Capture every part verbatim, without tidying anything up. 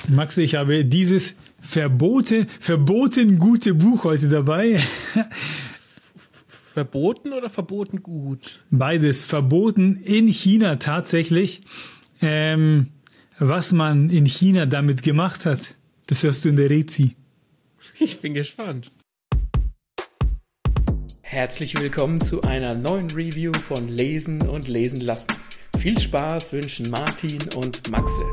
Max, ich habe dieses verboten, verboten gute Buch heute dabei. Verboten oder verboten gut? Beides. Verboten in China tatsächlich. Ähm, was man in China damit gemacht hat, das hörst du in der Rezi. Ich bin gespannt. Herzlich willkommen zu einer neuen Review von Lesen und Lesen lassen. Viel Spaß wünschen Martin und Maxe.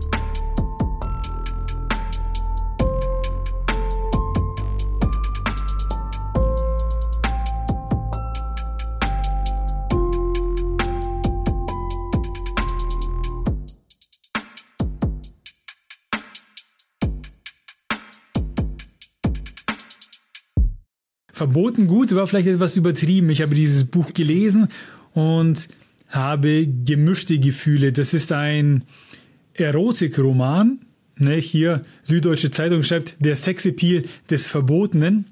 Verboten gut war vielleicht etwas übertrieben. Ich habe dieses Buch gelesen und habe gemischte Gefühle. Das ist ein Erotikroman. Ne, hier Süddeutsche Zeitung schreibt, der Sexappeal des Verbotenen.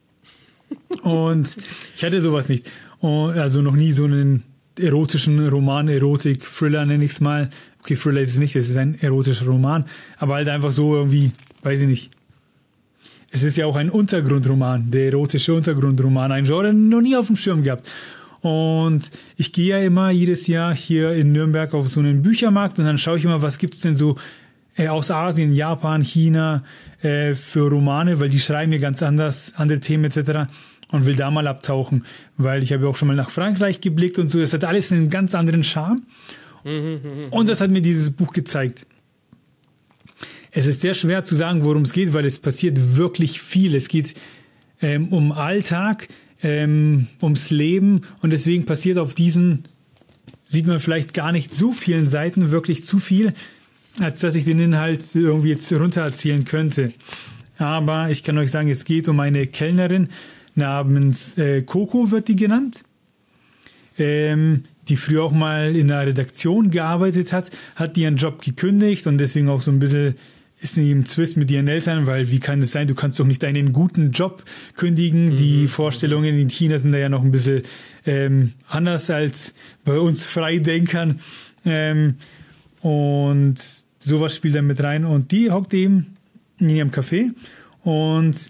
Und ich hatte sowas nicht. Also noch nie so einen erotischen Roman, Erotik, Thriller nenne ich es mal. Okay, Thriller ist es nicht, es ist ein erotischer Roman. Aber halt einfach so irgendwie, weiß ich nicht. Es ist ja auch ein Untergrundroman, der erotische Untergrundroman, ein Genre noch nie auf dem Schirm gehabt. Und ich gehe ja immer jedes Jahr hier in Nürnberg auf so einen Büchermarkt und dann schaue ich immer, was gibt's denn so äh, aus Asien, Japan, China äh, für Romane, weil die schreiben mir ganz anders, andere Themen et cetera und will da mal abtauchen, weil ich habe ja auch schon mal nach Frankreich geblickt und so. Das hat alles einen ganz anderen Charme. Und das hat mir dieses Buch gezeigt. Es ist sehr schwer zu sagen, worum es geht, weil es passiert wirklich viel. Es geht ähm, um Alltag, ähm, ums Leben und deswegen passiert auf diesen, sieht man vielleicht gar nicht so vielen Seiten wirklich zu viel, als dass ich den Inhalt irgendwie jetzt runtererzählen könnte. Aber ich kann euch sagen, es geht um eine Kellnerin namens äh, Coco, wird die genannt, ähm, die früher auch mal in einer Redaktion gearbeitet hat, hat ihren Job gekündigt und deswegen auch so ein bisschen ist sie im Zwist mit ihren Eltern, weil wie kann das sein, du kannst doch nicht deinen guten Job kündigen. Mhm. Die Vorstellungen in China sind da ja noch ein bisschen ähm, anders als bei uns Freidenkern. Ähm, und sowas spielt dann mit rein. Und die hockt eben in ihrem Café und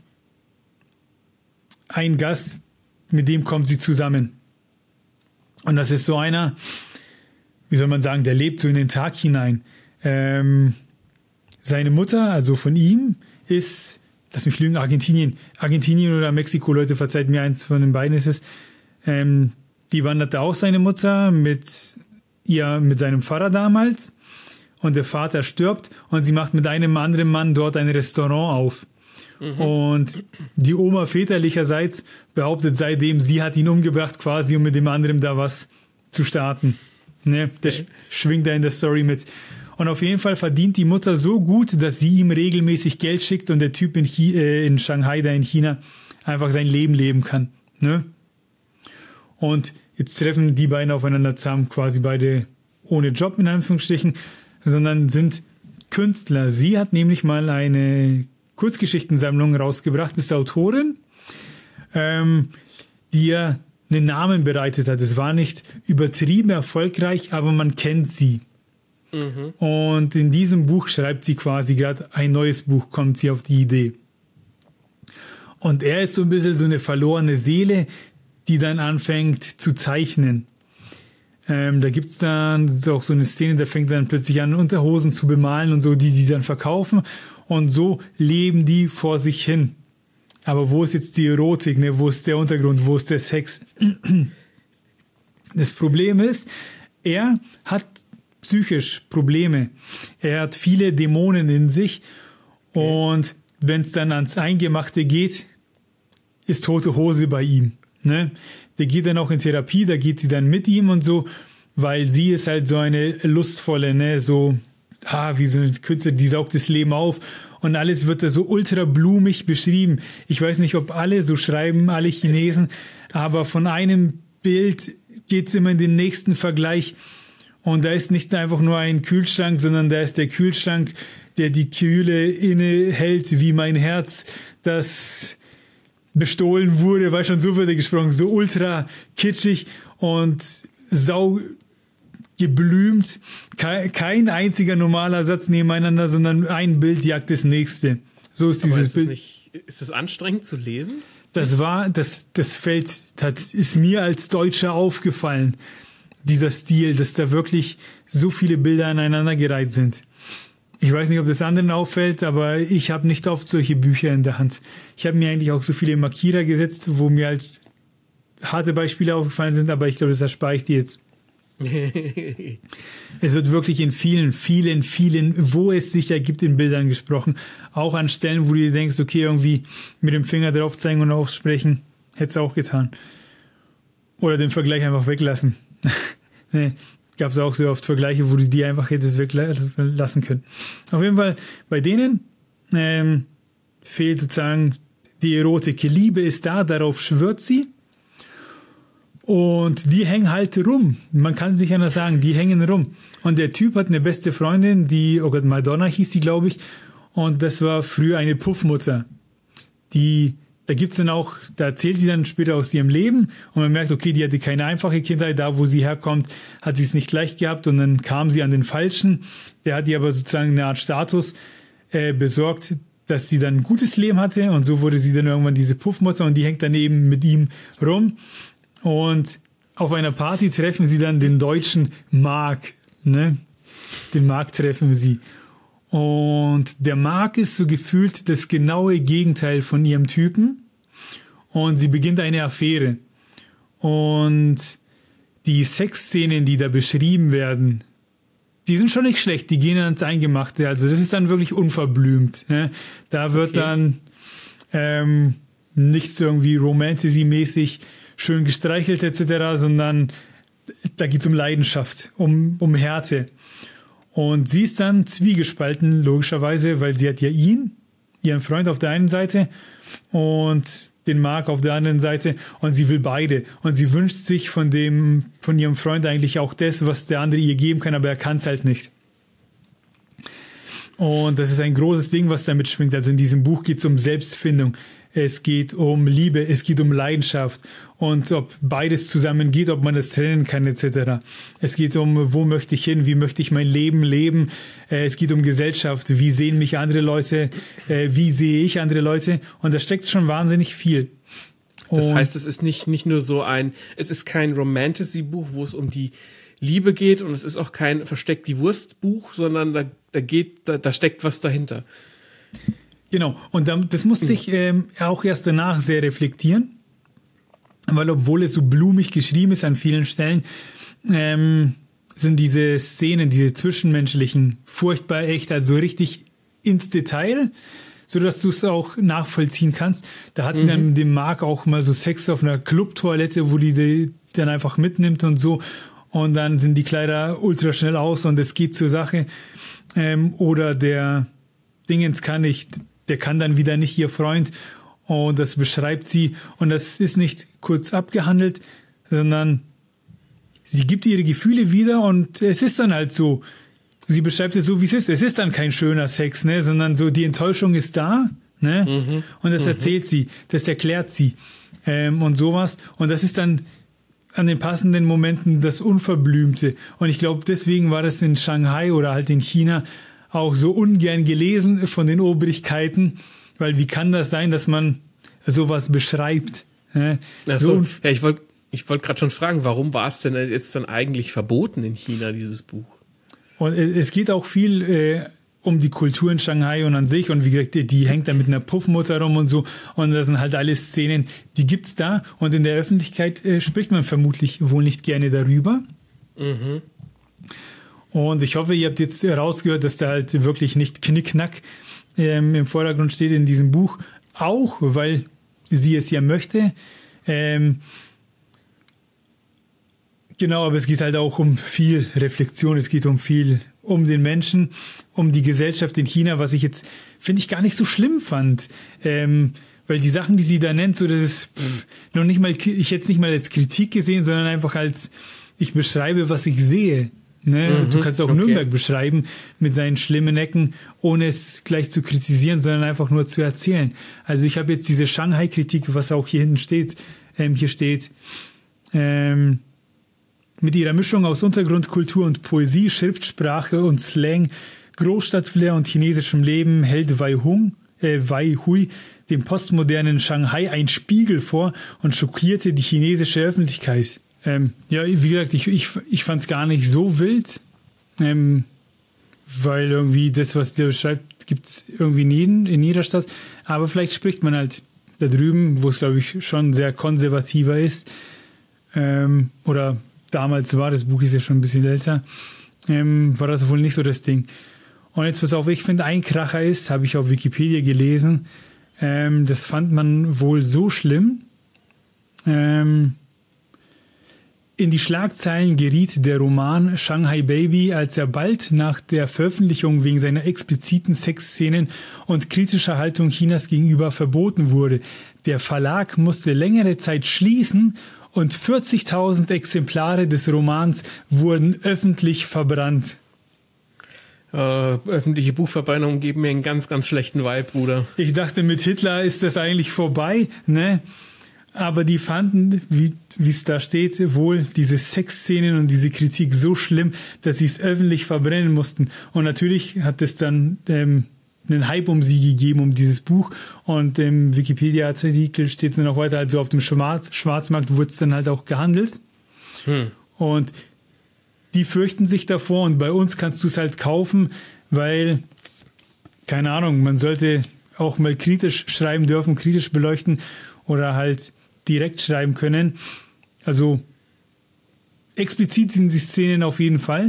ein Gast, mit dem kommt sie zusammen. Und das ist so einer, wie soll man sagen, der lebt so in den Tag hinein. Ähm, Seine Mutter, also von ihm, ist, lass mich lügen, Argentinien. Argentinien oder Mexiko, Leute, verzeiht mir, eins von den beiden ist es. Ähm, die wanderte auch seine Mutter mit ihr, mit seinem Pfarrer damals. Und der Vater stirbt und sie macht mit einem anderen Mann dort ein Restaurant auf. Mhm. Und die Oma väterlicherseits behauptet seitdem, sie hat ihn umgebracht quasi, um mit dem anderen da was zu starten. Ne? Der okay. schwingt da in der Story mit. Und auf jeden Fall verdient die Mutter so gut, dass sie ihm regelmäßig Geld schickt und der Typ in, Chi- äh, in Shanghai, da in China, einfach sein Leben leben kann. Ne? Und jetzt treffen die beiden aufeinander zusammen, quasi beide ohne Job in Anführungsstrichen, sondern sind Künstler. Sie hat nämlich mal eine Kurzgeschichtensammlung rausgebracht, ist Autorin, ähm, die ja einen Namen bereitet hat. Es war nicht übertrieben erfolgreich, aber man kennt sie. Mhm. Und in diesem Buch schreibt sie quasi gerade ein neues Buch, kommt sie auf die Idee. Und er ist so ein bisschen so eine verlorene Seele, die dann anfängt zu zeichnen. Ähm, da gibt es dann auch so eine Szene, da fängt dann plötzlich an, Unterhosen zu bemalen und so, die die dann verkaufen. Und so leben die vor sich hin. Aber wo ist jetzt die Erotik, ne? Wo ist der Untergrund, wo ist der Sex? Das Problem ist, er hat psychisch Probleme. Er hat viele Dämonen in sich und wenn es dann ans Eingemachte geht, ist tote Hose bei ihm. Ne? Der geht dann auch in Therapie, da geht sie dann mit ihm und so, weil sie ist halt so eine lustvolle, ne, so ah, wie so eine Künstlerin, die saugt das Leben auf und alles wird da so ultra blumig beschrieben. Ich weiß nicht, ob alle so schreiben, alle Chinesen, aber von einem Bild geht es immer in den nächsten Vergleich. Und da ist nicht einfach nur ein Kühlschrank, sondern da ist der Kühlschrank, der die Kühle innehält wie mein Herz, das bestohlen wurde, weil schon so wird er gesprochen, so ultra kitschig und sau geblümt, kein, kein einziger normaler Satz nebeneinander, sondern ein Bild jagt das nächste. So ist dieses Aber ist Bild. Das nicht, ist das anstrengend zu lesen? Das war, das, das fällt, das ist mir als Deutscher aufgefallen, dieser Stil, dass da wirklich so viele Bilder aneinandergereiht sind. Ich weiß nicht, ob das anderen auffällt, aber ich habe nicht oft solche Bücher in der Hand. Ich habe mir eigentlich auch so viele Markierer gesetzt, wo mir halt harte Beispiele aufgefallen sind, aber ich glaube, das erspare ich dir jetzt. Es wird wirklich in vielen, vielen, vielen, wo es sich ergibt, in Bildern gesprochen. Auch an Stellen, wo du dir denkst, okay, irgendwie mit dem Finger drauf zeigen und aufsprechen, hätte es auch getan. Oder den Vergleich einfach weglassen. Nee, gab es auch so oft Vergleiche, wo du die einfach hättest weglassen können. Auf jeden Fall, bei denen ähm, fehlt sozusagen die Erotik. Liebe ist da, darauf schwört sie. Und die hängen halt rum. Man kann es nicht anders sagen, die hängen rum. Und der Typ hat eine beste Freundin, die, oh Gott, Madonna hieß sie, glaube ich. Und das war früher eine Puffmutter. Die, da gibt's dann auch, da erzählt sie dann später aus ihrem Leben. Und man merkt, okay, die hatte keine einfache Kindheit. Da, wo sie herkommt, hat sie es nicht leicht gehabt. Und dann kam sie an den Falschen. Der hat ihr aber sozusagen eine Art Status äh, besorgt, dass sie dann ein gutes Leben hatte. Und so wurde sie dann irgendwann diese Puffmutter. Und die hängt dann eben mit ihm rum. Und auf einer Party treffen sie dann den deutschen Mark, ne? Den Mark treffen sie. Und der Mark ist so gefühlt das genaue Gegenteil von ihrem Typen. Und sie beginnt eine Affäre. Und die Sexszenen, die da beschrieben werden, die sind schon nicht schlecht. Die gehen ans Eingemachte. Also das ist dann wirklich unverblümt. Ne? Da wird okay. dann ähm, nichts irgendwie Romantasy-mäßig schön gestreichelt et cetera, sondern da geht es um Leidenschaft, um, um Härte. Und sie ist dann zwiegespalten, logischerweise, weil sie hat ja ihn, ihren Freund auf der einen Seite und den Mark auf der anderen Seite und sie will beide. Und sie wünscht sich von dem, von ihrem Freund eigentlich auch das, was der andere ihr geben kann, aber er kann es halt nicht. Und das ist ein großes Ding, was da mitschwingt. Also in diesem Buch geht es um Selbstfindung. Es geht um Liebe, es geht um Leidenschaft und ob beides zusammen geht, ob man das trennen kann et cetera. Es geht um, wo möchte ich hin, wie möchte ich mein Leben leben. Es geht um Gesellschaft, wie sehen mich andere Leute, wie sehe ich andere Leute und da steckt schon wahnsinnig viel. Das und heißt, es ist nicht, nicht nur so ein, es ist kein Romantasy-Buch, wo es um die Liebe geht und es ist auch kein Versteckt die Wurst-Buch, sondern da, da geht, da, da steckt was dahinter. Genau, und das musste ich ähm, auch erst danach sehr reflektieren, weil obwohl es so blumig geschrieben ist an vielen Stellen, ähm, sind diese Szenen, diese zwischenmenschlichen, furchtbar echt, also richtig ins Detail, sodass du es auch nachvollziehen kannst. Da hat sie mhm. dann mit dem Mark auch mal so Sex auf einer Clubtoilette, wo die, die dann einfach mitnimmt und so. Und dann sind die Kleider ultra schnell aus und es geht zur Sache. Ähm, oder der Dingens kann nicht... Der kann dann wieder nicht ihr Freund und das beschreibt sie und das ist nicht kurz abgehandelt, sondern sie gibt ihre Gefühle wieder und es ist dann halt so. Sie beschreibt es so, wie es ist. Es ist dann kein schöner Sex, ne, sondern so die Enttäuschung ist da, ne, mhm. und das erzählt mhm. sie, das erklärt sie ähm, und sowas und das ist dann an den passenden Momenten das Unverblümte und ich glaube, deswegen war das in Shanghai oder halt in China auch so ungern gelesen von den Obrigkeiten, weil wie kann das sein, dass man sowas beschreibt? Ne? Ach so, so ja, ich wollte ich wollte gerade schon fragen, warum war es denn jetzt dann eigentlich verboten in China, dieses Buch? Und es geht auch viel äh, um die Kultur in Shanghai und an sich und wie gesagt, die, die hängt da mit einer Puffmutter rum und so und das sind halt alle Szenen, die gibt's da und in der Öffentlichkeit äh, spricht man vermutlich wohl nicht gerne darüber. Mhm. Und ich hoffe, ihr habt jetzt rausgehört, dass da halt wirklich nicht Knickknack ähm, im Vordergrund steht in diesem Buch. Auch, weil sie es ja möchte. Ähm, genau, aber es geht halt auch um viel Reflexion. Es geht um viel, um den Menschen, um die Gesellschaft in China, was ich jetzt, finde ich, gar nicht so schlimm fand. Ähm, weil die Sachen, die sie da nennt, so das ist pff, noch nicht mal, ich hätte es nicht mal als Kritik gesehen, sondern einfach als, ich beschreibe, was ich sehe. Ne? Mhm, du kannst auch okay. Nürnberg beschreiben mit seinen schlimmen Ecken, ohne es gleich zu kritisieren, sondern einfach nur zu erzählen. Also ich habe jetzt diese Shanghai-Kritik, was auch hier hinten steht, ähm, hier steht, ähm, Mit ihrer Mischung aus Untergrundkultur und Poesie, Schriftsprache und Slang, Großstadtflair und chinesischem Leben hält Wei Hung, äh, Wei Hui dem postmodernen Shanghai einen Spiegel vor und schockierte die chinesische Öffentlichkeit. Ähm, ja, wie gesagt, ich, ich, ich fand es gar nicht so wild, ähm, weil irgendwie das, was der schreibt, gibt es irgendwie nie in, in jeder Stadt. Aber vielleicht spricht man halt da drüben, wo es, glaube ich, schon sehr konservativer ist. Ähm, oder damals war, das Buch ist ja schon ein bisschen älter, ähm, war das wohl nicht so das Ding. Und jetzt pass auf, ich finde, ein Kracher ist, habe ich auf Wikipedia gelesen, ähm, das fand man wohl so schlimm. Ähm, in die Schlagzeilen geriet der Roman Shanghai Baby, als er bald nach der Veröffentlichung wegen seiner expliziten Sexszenen und kritischer Haltung Chinas gegenüber verboten wurde. Der Verlag musste längere Zeit schließen und vierzigtausend Exemplare des Romans wurden öffentlich verbrannt. Äh, öffentliche Buchverbrennungen geben mir einen ganz, ganz schlechten Vibe, Bruder. Ich dachte, mit Hitler ist das eigentlich vorbei, ne? Aber die fanden, wie wie es da steht, wohl diese Sexszenen und diese Kritik so schlimm, dass sie es öffentlich verbrennen mussten. Und natürlich hat es dann ähm, einen Hype um sie gegeben, um dieses Buch. Und im Wikipedia-Artikel steht es dann auch weiter, also auf dem Schwarz Schwarzmarkt wurde es dann halt auch gehandelt. Hm. Und die fürchten sich davor und bei uns kannst du es halt kaufen, weil, keine Ahnung, man sollte auch mal kritisch schreiben dürfen, kritisch beleuchten oder halt direkt schreiben können. Also explizit sind die Szenen auf jeden Fall.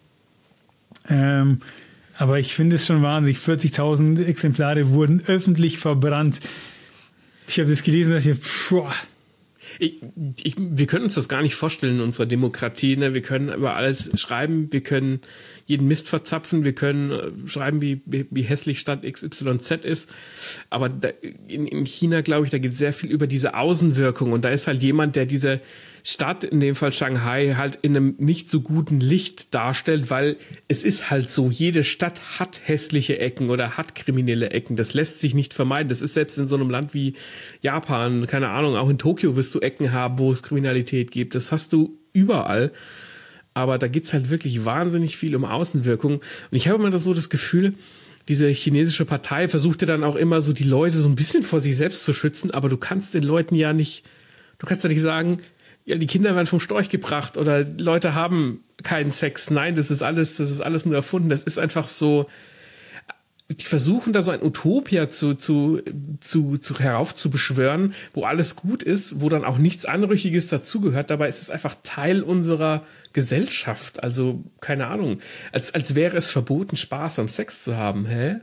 Ähm, aber ich finde es schon wahnsinnig. vierzigtausend Exemplare wurden öffentlich verbrannt. Ich habe das gelesen und dachte, pfuh. Ich, ich, wir können uns das gar nicht vorstellen in unserer Demokratie. Ne? Wir können über alles schreiben, wir können jeden Mist verzapfen, wir können äh, schreiben, wie, wie, wie hässlich Stadt X Y Z ist. Aber da, in, in China, glaube ich, da geht sehr viel über diese Außenwirkung. Und da ist halt jemand, der diese Stadt, in dem Fall Shanghai, halt in einem nicht so guten Licht darstellt, weil es ist halt so, jede Stadt hat hässliche Ecken oder hat kriminelle Ecken. Das lässt sich nicht vermeiden. Das ist selbst in so einem Land wie Japan, keine Ahnung, auch in Tokio wirst du Ecken haben, wo es Kriminalität gibt. Das hast du überall. Aber da geht's halt wirklich wahnsinnig viel um Außenwirkung. Und ich habe immer das so das Gefühl, diese chinesische Partei versuchte dann auch immer so die Leute so ein bisschen vor sich selbst zu schützen, aber du kannst den Leuten ja nicht, du kannst ja nicht sagen, ja, die Kinder werden vom Storch gebracht oder Leute haben keinen Sex. Nein, das ist alles, das ist alles nur erfunden. Das ist einfach so, die versuchen da so ein Utopia zu, zu, zu, zu heraufzubeschwören, wo alles gut ist, wo dann auch nichts Anrüchiges dazugehört. Dabei ist es einfach Teil unserer Gesellschaft. Also, keine Ahnung, als, als wäre es verboten, Spaß am Sex zu haben, hä?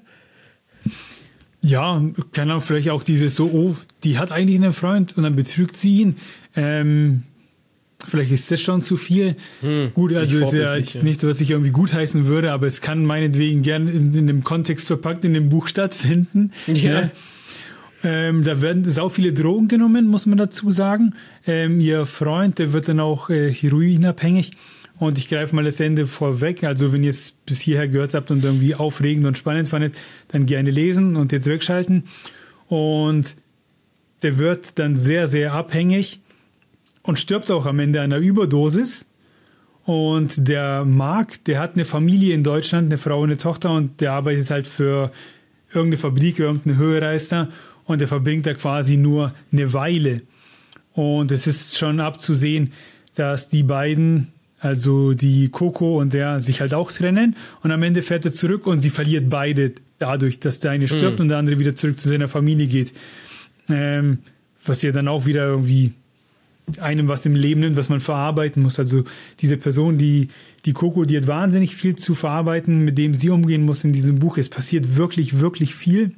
Ja, keine Ahnung, vielleicht auch dieses so, oh, die hat eigentlich einen Freund und dann betrügt sie ihn. Ähm, vielleicht ist das schon zu viel. Hm, gut, also ist ja jetzt ja. nichts, was ich irgendwie gutheißen würde, aber es kann meinetwegen gerne in, in dem Kontext verpackt in dem Buch stattfinden. Ja. ja. Ähm, da werden sau viele Drogen genommen, muss man dazu sagen. Ähm, ihr Freund, der wird dann auch äh, heroinabhängig. Und ich greife mal das Ende vorweg. Also wenn ihr es bis hierher gehört habt und irgendwie aufregend und spannend fandet, dann gerne lesen und jetzt wegschalten. Und der wird dann sehr, sehr abhängig und stirbt auch am Ende einer Überdosis. Und der Mark, der hat eine Familie in Deutschland, eine Frau und eine Tochter und der arbeitet halt für irgendeine Fabrik, irgendeinen Höhereister und der verbringt da quasi nur eine Weile. Und es ist schon abzusehen, dass die beiden, also die Coco und der, sich halt auch trennen und am Ende fährt er zurück und sie verliert beide dadurch, dass der eine stirbt mhm. und der andere wieder zurück zu seiner Familie geht. Ähm, was ja dann auch wieder irgendwie einem was im Leben nimmt, was man verarbeiten muss. Also diese Person, die, die Coco, die hat wahnsinnig viel zu verarbeiten, mit dem sie umgehen muss in diesem Buch. Es passiert wirklich, wirklich viel.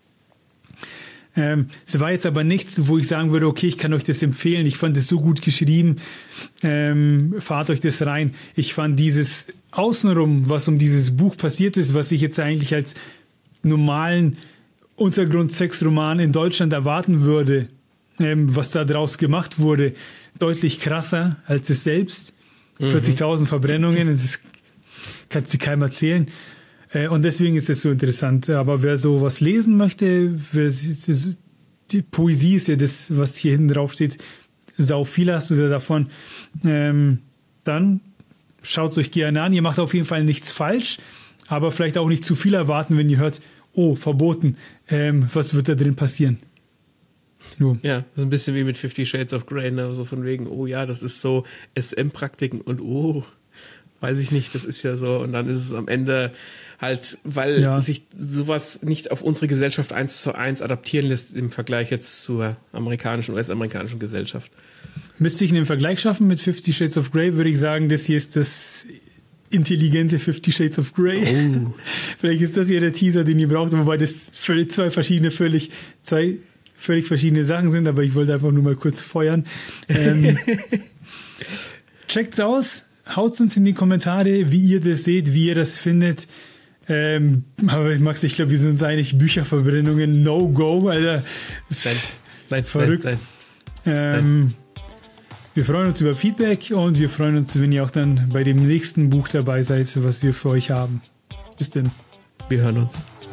Ähm, es war jetzt aber nichts, wo ich sagen würde, okay, ich kann euch das empfehlen. Ich fand es so gut geschrieben. Ähm, fahrt euch das rein. Ich fand dieses Außenrum, was um dieses Buch passiert ist, was ich jetzt eigentlich als normalen Untergrund-Sex-Roman in Deutschland erwarten würde, ähm, was da draus gemacht wurde, deutlich krasser als es selbst. Mhm. vierzigtausend Verbrennungen, das ist, kannst du keinem erzählen. Äh, und deswegen ist es so interessant. Aber wer so was lesen möchte, wer, die Poesie ist ja das, was hier hinten drauf steht. Sau viel hast du da davon. Ähm, dann schaut es euch gerne an. Ihr macht auf jeden Fall nichts falsch, aber vielleicht auch nicht zu viel erwarten, wenn ihr hört, oh, verboten, ähm, was wird da drin passieren? So. Ja, das ist ein bisschen wie mit Fifty Shades of Grey, ne? So von wegen, oh ja, das ist so S M-Praktiken und oh, weiß ich nicht, das ist ja so. Und dann ist es am Ende halt, weil ja. sich sowas nicht auf unsere Gesellschaft eins zu eins adaptieren lässt im Vergleich jetzt zur amerikanischen, U S-amerikanischen Gesellschaft. Müsste ich einen Vergleich schaffen mit Fifty Shades of Grey, würde ich sagen, das hier ist das intelligente Fifty Shades of Grey. Oh. Vielleicht ist das hier der Teaser, den ihr braucht, wobei das völlig, zwei verschiedene, völlig, zwei völlig verschiedene Sachen sind, aber ich wollte einfach nur mal kurz feuern. Ähm, checkt's aus, haut's uns in die Kommentare, wie ihr das seht, wie ihr das findet. Ähm, aber Max, ich glaube, wir sind uns einig, Bücherverbrennungen, no go, Alter. Nein, nein, verrückt. Nein, nein. Ähm, nein. Wir freuen uns über Feedback und wir freuen uns, wenn ihr auch dann bei dem nächsten Buch dabei seid, was wir für euch haben. Bis denn. Wir hören uns.